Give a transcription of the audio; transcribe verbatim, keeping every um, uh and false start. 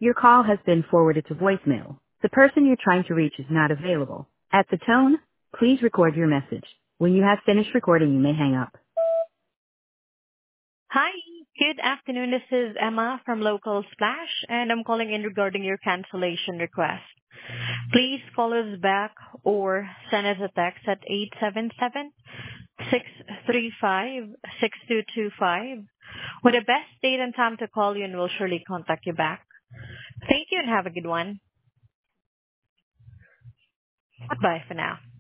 Your call has been forwarded to voicemail. The person you're trying to reach is not available. At the tone, please record your message. When you have finished recording, you may hang up. Hi, good afternoon. This is Emma from Local Splash, and I'm calling in regarding your cancellation request. Please call us back or send us a text at eight seven seven, six three five, six two two five with the best date and time to call you, and we'll surely contact you back. Thank you and have a good one. Bye for now.